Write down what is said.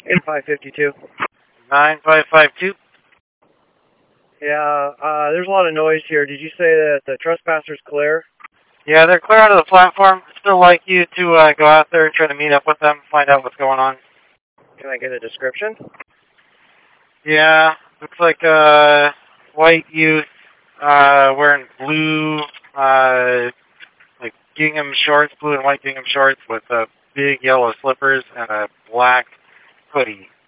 8552. 9552. Yeah, there's a lot of noise here. Did you say that the trespassers clear? Yeah, they're clear out of the platform. I'd still like you to go out there and try to meet up with them, find out what's going on. Can I get a description? Yeah, looks like white youth wearing blue, like gingham shorts, blue and white gingham shorts with big yellow slippers and a black hoodie.